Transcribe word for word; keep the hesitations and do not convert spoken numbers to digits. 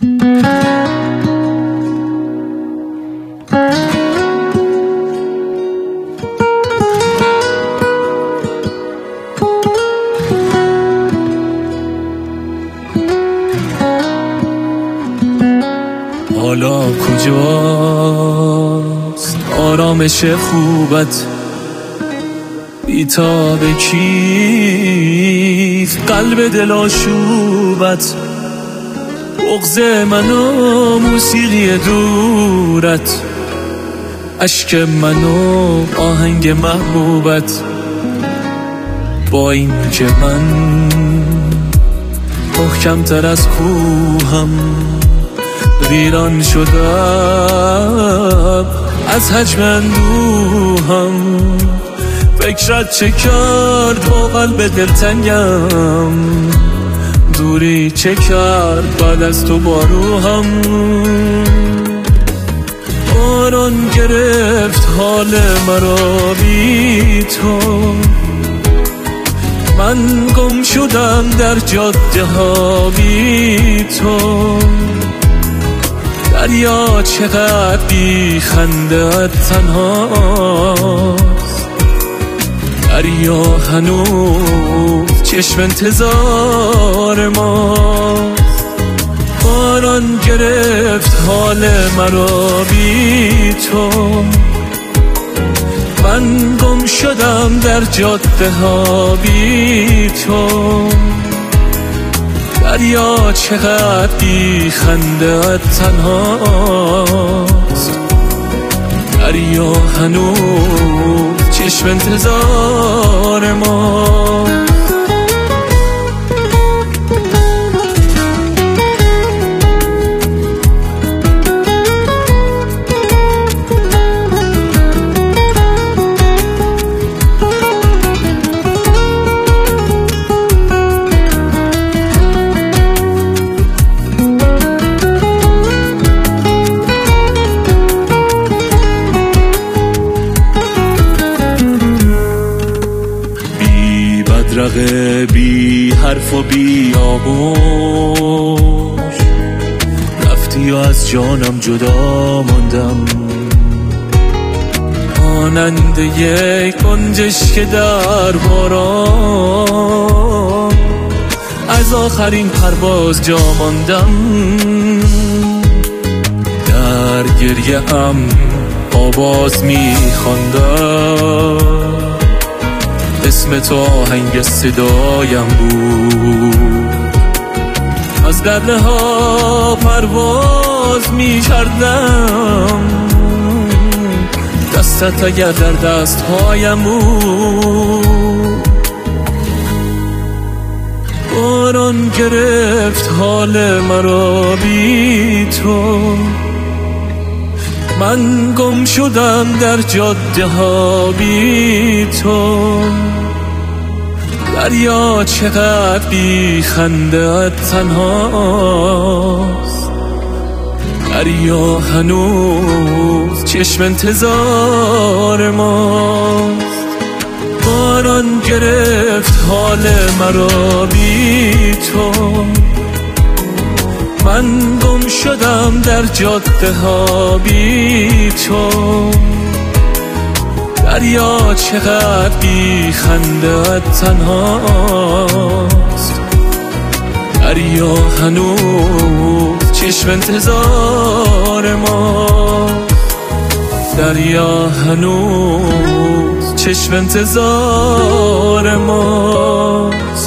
حالا کجاست آرامش خوبت؟ بیتاب کیف قلب دلاشوبت، بغض من و موسیقی دورت، اشک من و آهنگ محبوبت. با این که من محکمتر از کوهم، ویران شدم از حجم اندوهم. فکرت چه کرد با قلب دلتنگم؟ دوری چه کرد بعد از تو با روحم؟ باران گرفت حال مرا بی تو، من گم شدم در جاده ها بی تو. دریا چقدر بی خنده تنهاست، دریا هنوز چشم انتظار ماست. باران گرفت حال مرا بی تو، من گم شدم در جاده ها بی تو. دریا چقدر بی خنده تنهاست، دریا هنوز چشم انتظار ما. بدرقه بی حرف و بی آغوش، رفتی و از جانم جدا ماندم. مانند یک گنجش که در باران، از آخرین پرواز جا ماندم. در گریه ام آواز می خواندم، اسم تو آهنگ صدایم بود. از قبله ها پرواز می کردم، دستت اگر در دست هایم بود. باران گرفت حال مرا بی تو، من گم شدم در جاده ها بی تو. دریا چقدر بی خنده تنهاست، دریا هنوز چشم انتظار ماست. باران گرفت حال مرا بی تو، من گم شدم در جاده ها بی تو. دریا چقدر بی خنده تنهاست، دریا هنوز چشم انتظار ماست. دریا هنوز چشم انتظار ماست.